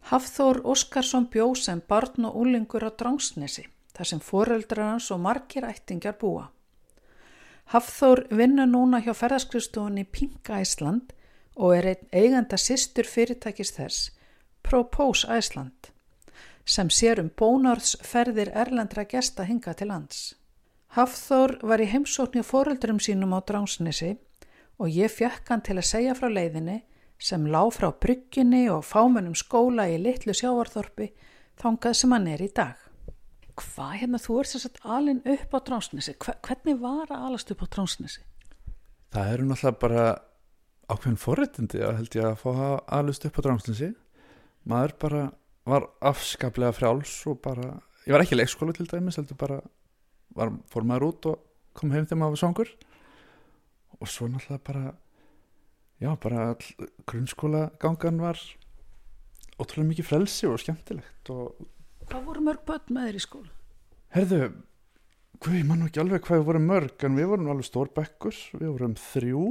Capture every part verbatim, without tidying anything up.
Hafþór Óskarsson bjó sem barn og unglingur á Drangsnesi, þar sem foreldrar hans og margir ættingjar búa. Hafþór vinnur núna hjá ferðaskrifstofunni Pink Iceland og er einn eiganda systur fyrirtækis þess, Propose Iceland, sem sér um bónorðsferðir erlendra gesta hingað til lands. Hafþór var í heimsókn hjá foreldrum sínum á Drangsnesi og ég fékk hann til að segja frá leiðinni sem lá frá bryggjunni og fámennum skóla í litlu sjávarþorpi þangað sem hann er í dag. Hvað hérna, þú ert þess að alin upp á Drangsnesi, hvernig var að alast upp á Drangsnesi? Það eru náttúrulega bara ákveðin forréttindi að held ég að fá að alast upp á Drangsnesi. Maður bara var afskaplega frjáls og bara, ég var ekki í leikskóla til dæmis, heldur bara, var, fór maður út og kom heim þegar maður var svangur og svo náttúrulega bara, já bara grunnskóla gangan var ótrúlega mikið frelsi og skemmtilegt. Og hvað voru mörg börn með þér í skóla? Herðu, hvað, ég man nú ekki alveg hvað við vorum mörg, en við vorum alveg stór bekkur, við vorum þrjú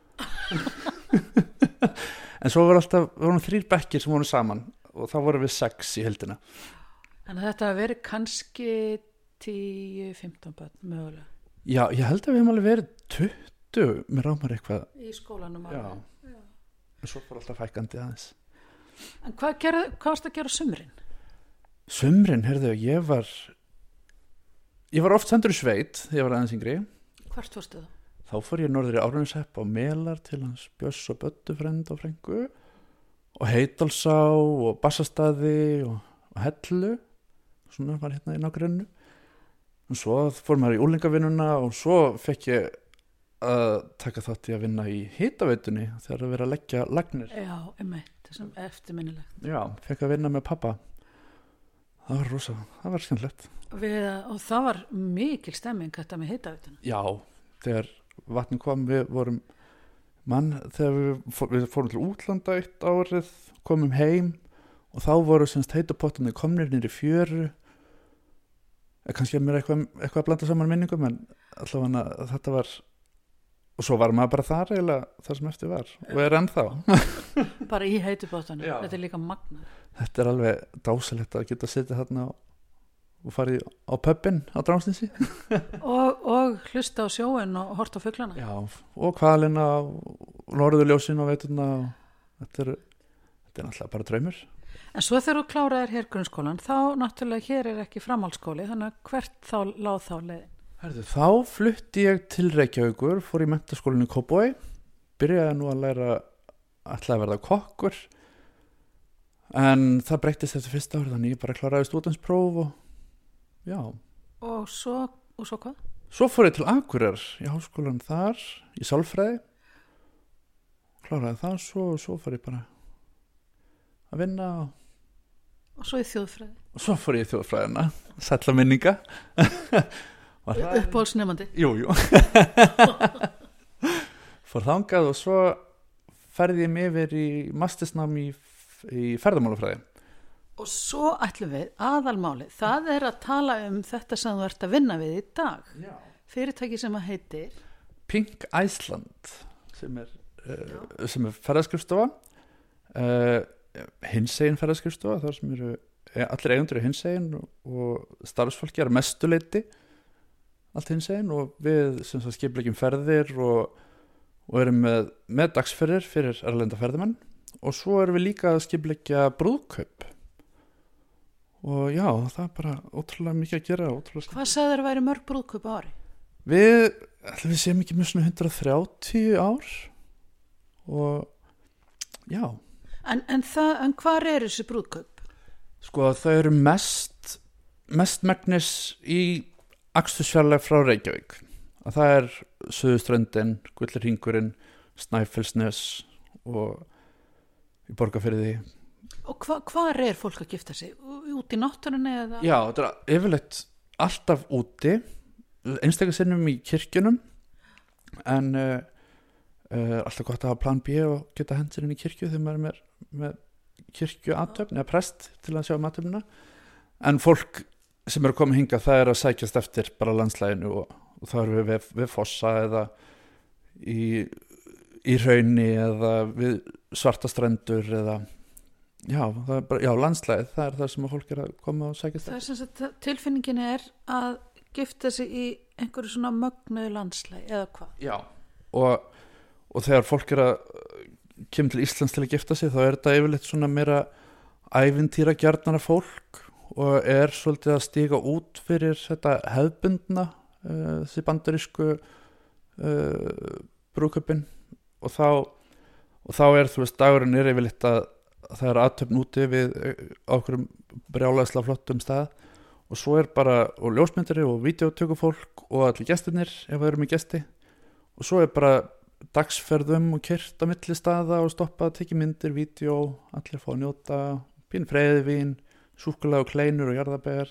en svo voru alltaf, við vorum þrýr bekkir sem voru saman og þá vorum við sex í heldina. En þetta hafi verið kannski tíu, fimmtán börn mögulega? Já, ég held að við hefum alveg verið tuttugu, mér rámar eitthvað í skólanum alveg. Já, Já. En svo fór alltaf fækandi aðeins. En hvað, gerð, hvað varst að gera á sumrin? Sumrin, heyrðu, ég var ég var oft sendur í sveit þegar ég var aðeins yngri. Hvert fórstu það? Þá fór ég norður í Árnesepp á Melar til hans Björs og Böddu frend og frengu og Heydalsá og Bassastaði og, og Hellu, svona var hérna í nágrunnu. Og svo fór maður í úlingavinnuna og svo fekk ég að taka þátt í að vinna í hitaveitunni þegar það verið að leggja lagnir. Já, einmitt, þessum eftirminnilegt. Já, fekk að vinna með pappa. Það var rosa, það var skemmtilegt. Við, og það var mikil stemming þetta með hitaveituna. Já, þegar vatnin kom, við vorum mann, þegar við, fór, við fórum til útlanda eitt árið, komum heim og þá voru semst heitupottarnir komnir niður í fjöru. Kannski er mér eitthvað, eitthvað að blanda saman minningum, en allavega þetta var, og svo var maður bara þar eiginlega það sem eftir var og er ennþá. Bara í heitupottarnir, þetta er líka magna. Þetta er alveg dásalegt að geta setið þarna og og farið á pubin á Drangsnesi og, og hlusta á sjóin og horta á fuglana. Já, og hvalina og norðurljósin og veiturna og þetta er, þetta er náttúrulega bara draumur. En svo þegar þú kláraðir hér grunnskólan, þá náttúrulega hér er ekki framhaldsskóli, þannig að hvert þá láð þá leiðin? Herðu, þá flutti ég til Reykjavíkur, fór í menntaskólinni í Kópavogi, byrjaði nú að læra ætlaði að verða kokkur, en það breyttist eftir fyrsta árið, þannig ég bara kláraði stúdentspróf og já. Og svo, og svo hvað? Svo fór ég til Akureyrar í háskólan þar, í sálfræði, kláraði það, svo, svo fór ég bara að vinna. Og, og svo í þjóðfræði? Og svo fór ég í þjóðfræðina, sælla minninga. Uppáhaldsnemandi? Jú, jú. Fór þangað og svo ferði ég mig yfir í mastersnám í, í ferðamálafræði. Og svo ætlum við aðalmáli, það er að tala um þetta sem þú ert að vinna við í dag. Já. Fyrirtæki sem að heitir Pink Iceland, sem er, uh, sem er ferðaskrifstofa, uh, hinsegin ferðaskrifstofa, þar sem eru allir eigendur í hinsegin og, og starfsfólki er mestuleiti allt hinsegin og við sem sagt skipleggjum ferðir og, og erum með, með dagsferðir fyrir erlenda ferðamenn og svo erum við líka að skipleggja brúðkaup. Og já, það er bara ótrúlega mikið að gera. Hvað sagði þér að væri mörg brúðkaup á ári? Við, við séum ekki með svona hundrað þrjátíu ár og já. En, en, það, en hvar er þessi brúðkaup? Sko þau eru mest, mest megnis í akstursfjarlægð frá Reykjavík. Að það er Suðurströndin, Gullurhringurinn, Snæfellsnes og í Borgarfirði. Og hva, hvar er fólk að gifta sig? Út í náttúrunni eða? Já, þetta er yfirleitt alltaf úti, einstaklega sinnum í kirkjunum, en uh, uh, alltaf gott að hafa plan B og geta hendur inn í kirkju þegar maður er með, með kirkjuathöfn eða prest til að sjá um athöfnina. En fólk sem eru að koma hingað, það er að sækjast eftir bara landslæginu og, og það eru við, við, við fossa eða í, í hrauni eða við svartastrendur eða já, það er bara, já, landslæðið, það er það sem að fólk er að koma og sækja það er sem sagt, tilfinningin er að gifta sig í einhverju svona mögnuðu landslæði eða hvað? Já, og, og þegar fólk er að kemur til Íslands til að gifta sig þá er þetta yfirleitt svona meira ævintýra gjarnara fólk og er svolítið að stíga út fyrir þetta hefðbundna uh, þessi bandarísku uh, brúðkaupin og þá og þá er þú veist dagurinn er yfirleitt að, að það er aðtöfn úti við okkur brjálæðslega flottum stað og svo er bara og ljósmyndari og vídeotökufólk og allir gestirnir ef það eru með gesti og svo er bara dagsferðum og kyrt á milli staða og stoppa að tekja myndir, vídeo, allir fá að njóta pín freyðivín, súkkulaði og kleinur og jarðaber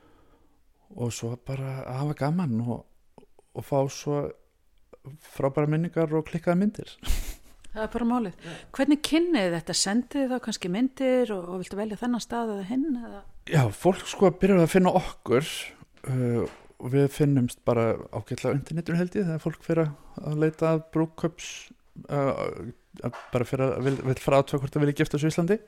og svo bara að hafa gaman og, og fá svo frábæra minningar og klikkaða myndir. Það er bara málið. Yeah. Hvernig kynnið þetta? Sendið þá kannski myndir og, og viltu velja þennan stað eða hinn? Eða? Já, fólk sko byrjar að finna okkur uh, og við finnumst bara ágætlega á internetinu held ég þegar fólk fyrir að leita að brúðkaups uh, bara fyrir að vil, vil fara aðtöða hvort það vilja gifta sig í Íslandi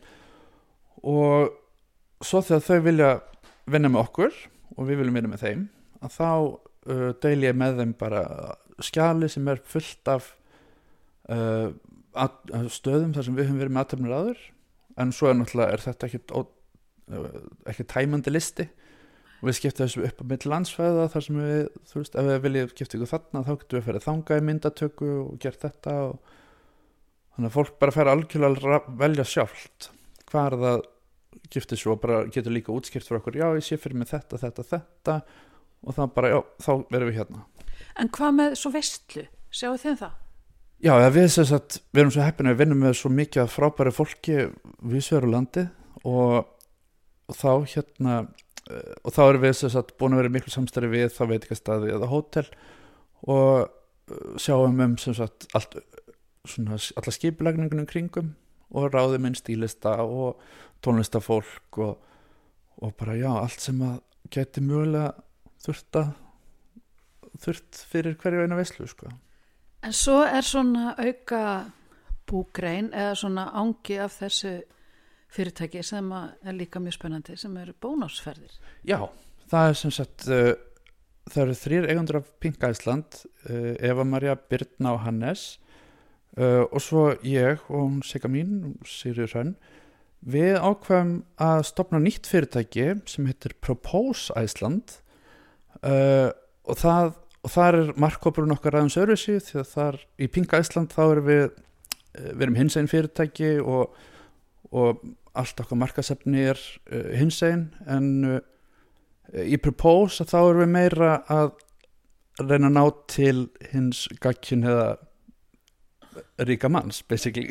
og svo þegar þau vilja vinna með okkur og við viljum vinna með þeim að þá uh, deil ég með þeim bara skjali sem er fullt af uh, að, að stöðum þar sem við höfum verið með aðtöfnir áður en svo er náttúrulega er þetta ekkit, ó, uh, ekkit tæmandi listi og við skiptum þessu upp á milli landsvæða þar sem við, þú veist, ef við viljum skipta ykkur þarna þá getum við að fara þangað í myndatöku og gert þetta og þannig að fólk bara fara algjörlega að velja sjálft hvað er það giftir svo og bara getur líka útskipt fyrir okkur, já ég sé fyrir mig þetta, þetta, þetta og það bara, já, þá verðum við hérna. En hvað með svo veistlu? Sjáu þið það? Já, við, sagt, við erum svo heppin að við vinnum með svo mikið af frábæri fólki vísvegar á landi og, og þá hérna og þá erum við sagt, búin að vera miklu samstarfi við þá veitingastaði eða hótel og sjáum um sem sagt allt, svona, alla skipulagningunum kringum og ráðum inn stílista og tónlistafólk og, og bara já, allt sem að geti mögulega þurft að þurft fyrir hverju eina veislu sko. En svo er svona auka búgrein eða svona ángi af þessu fyrirtæki sem er líka mjög spennandi sem eru bónusferðir. Já, það er sem sagt uh, það eru þrír eigendur af Pink Iceland uh, Eva María, Birna og Hannes uh, og svo ég og hún Sigga mín, Sigríður Hrönn við ákveðum að stofna nýtt fyrirtæki sem heitir Propose Iceland uh, og það og þar er markkópurinn okkar aðeins öðruvísi því að þar í Pink Iceland þá erum við við erum hinsegin fyrirtæki og, og allt okkar markasefni er uh, hinsegin en uh, í Propose að þá erum við meira að reyna að ná til hins gagnkynhneigða ríka manns basically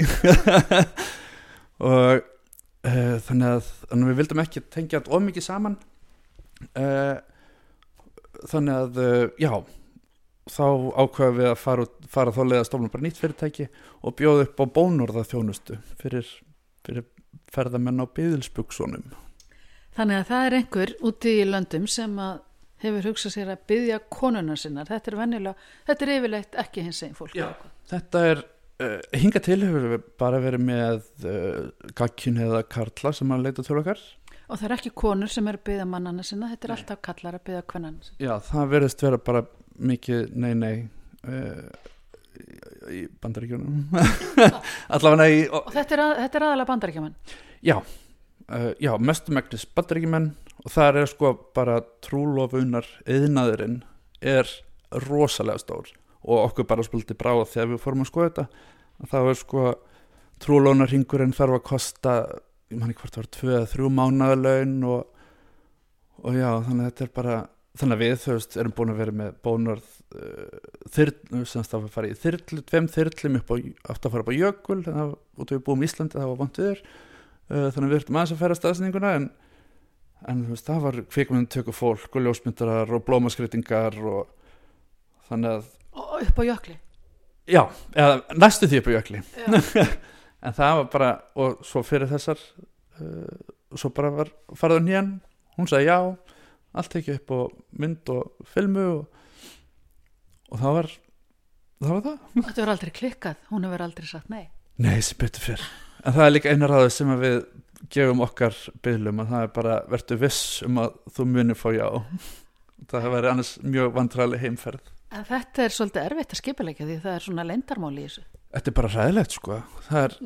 og uh, þannig að þannig við vildum ekki tengja allt of mikið saman uh, þannig að uh, já þá ákveðum við að fara, fara þá leið að stofna bara nýtt fyrirtæki og bjóða upp á bónorða þjónustu fyrir, fyrir ferðamenn á biðilsbuxunum. Þannig að það er einhver úti í löndum sem að hefur hugsað sér að biðja konuna sinnar. Þetta er venjulega, þetta er yfirleitt ekki hinsegin fólk. Já, þetta er, uh, hingað til hefur við bara verið með uh, gagnkynhneigða karla sem að leita til okkar. Og það er ekki konur sem eru að biðja mannana sinna, þetta er Nei. Alltaf kallar að biðja kvennana sinna. Já, það verðist vera bara mikið nei nei uh, í Bandaríkjunum allavega í og, og þetta er, að, þetta er aðalega Bandaríkjumenn já, uh, já mestumegnis Bandaríkjumenn og það er sko bara trúlofunar iðnaðurinn er rosalega stór og okkur bara spilti brá þegar við fórum að skoða þetta þá er sko trúlónarhringurinn þarf að kosta ég manni hvort það var tvö eða þrjú mánaðalaun og, og já þannig að þetta er bara þannig að við þú veist erum búin að vera með bónorð uh, þyrl sem það var að fara í þyrl tveim þyrlum upp á aftur að fara upp á jökul þannig að út við búum í Íslandi það var vant viður uh, þannig að við ertum aðeins að færa staðsendinguna en, en þú veist það var kvikmyndatöku fólk og ljósmyndarar og blómaskreitingar og þannig að og upp á jökli já, eða næstu því upp á jökli en það var bara og svo fyrir þessar uh, svo bara var farið hún hérna hún sagði já allt ekki upp á mynd og filmu og, og það var það var það. Þetta var aldrei klikkað, hún hefur aldrei sagt nei. Nei, sem betur fyrr. En það er líka eina ráðið sem við gefum okkar bylum að það er bara verður viss um að þú munir fá já. Það hefur verið annars mjög vandræðileg heimferð. En þetta er svolítið erfitt að skipuleggja því það er svona leyndarmáli í þessu. Þetta er bara hræðilegt sko. Það er,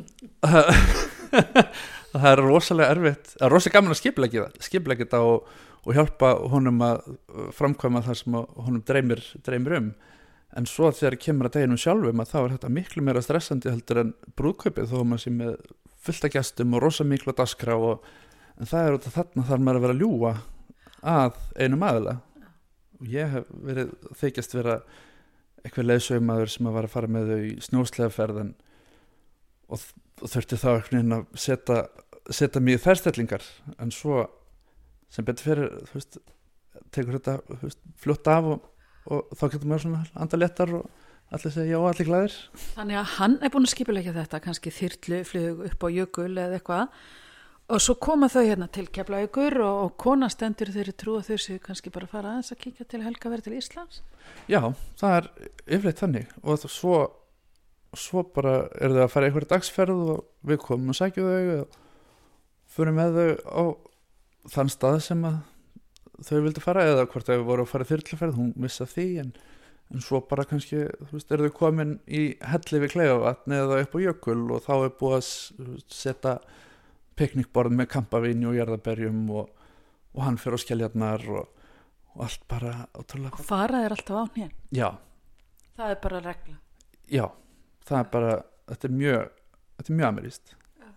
það er rosalega erfitt, það er rosalega gaman að skipuleggja það, skipuleggja þetta og, og hjálpa honum að framkvæma það sem honum dreymir, dreymir um. En svo þegar kemur að deginum sjálfum að þá er þetta miklu meira stressandi heldur en brúðkaupið þó maður sé með fullt af gestum og rosa miklu að dagskrá og en það er út af þarna þarf maður að vera að ljúga að einum aðila. Og ég hef verið þykjast vera eitthvað leiðsögumaður sem að var að fara með þau í snjósleðaferðin og, og þurfti þá eitthvað að setja, setja mig í þærstellingar en svo sem betur fyrir þú veist, tekur þetta þú veist, fljótt af og, og þá getur maður svona andaléttar og allir segja já, allir glæðir. Þannig að hann er búin að skipuleggja þetta, kannski þyrlu, flug upp á jökul eða eitthvað og svo koma þau hérna til Keflavíkur og, og kona stendur þeirri trú að þau séu kannski bara fara aðeins að kíkja til Helgaverð til Íslands. Já, það er yfirleitt þannig og svo, svo bara er þau að fara einhverja dagsferð og við komum og sækjum þau og fyrir með þau á þann stað sem að þau vildi fara eða hvort þau voru að fara þyrluferð, hún missa því en en svo bara kannski, þú veist, eru þau komin í helli við Kleifavatn eða upp á jökul og þá er búið að setja piknikborð með kampavíni og jarðarberjum og, og hann fyrir á Skeljarnar og, og allt bara ótrúlega. Og fara er alltaf á hnén? Já. Það er bara regla? Já, það er bara, þetta er mjög, þetta er mjög amerískt.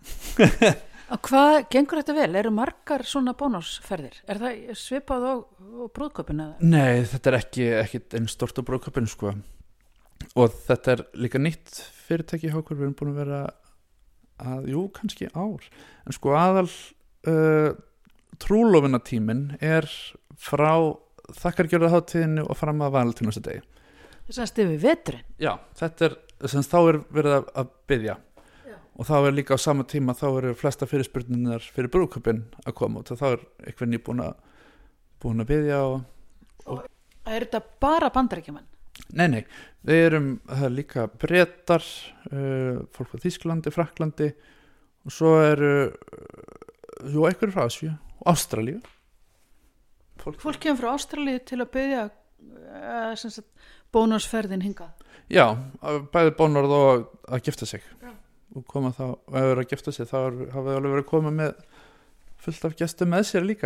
Og hvað gengur þetta vel? Eru margar svona bónusferðir? Er það svipað á, á brúðkaupinu? Nei, þetta er ekki, ekki einn stort á brúðkaupinu sko. Og þetta er líka nýtt fyrirtæki hjá okkur, við erum búin að vera að, jú, kannski ár. En sko aðal uh, trúlofunartíminn er frá þakkargjörðarhátíðinni og fram að valentínusardegi. Þess að stifi veturinn? Já, þetta er, sem þá er verið að, að biðja. Og þá er líka á sama tíma þá eru flesta fyrirspurningar fyrir brúðkaupin að koma og þá er eitthvað nýbúin að búin að biðja og, og... Er þetta bara Bandaríkjamenn? Nei, nei, við erum það er líka Bretar uh, fólk frá Þýskalandi, Frakklandi og svo eru uh, jú, eitthvað frá Asíu og Ástralíu. Fólk, fólk kemur frá Ástralíu til að biðja uh, sem sagt, bónusferðin hingað? Já, bæði bónorð og að gifta sig. Já. Og koma þá, og ef þau eru að gifta sig þá hafa þau alveg verið að koma með fullt af gestum með sér líka.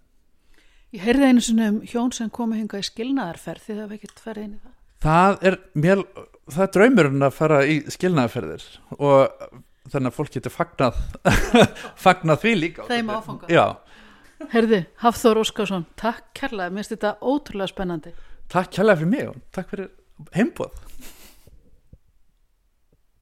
Ég heyrði einu sinni um hjón sem komu hingað í skilnaðarferð því það var ekkert ferð inn í það. Það er mér, það er draumurinn að fara í skilnaðarferðir og þannig að fólk getur fagnað fagnað því líka. Þeim áfanga. Já. Heyrði, Hafþór Óskarsson, takk kærlega, mér finnst þetta ótrúlega spennandi. Takk kærlega fyrir mig og takk fyrir heimboð.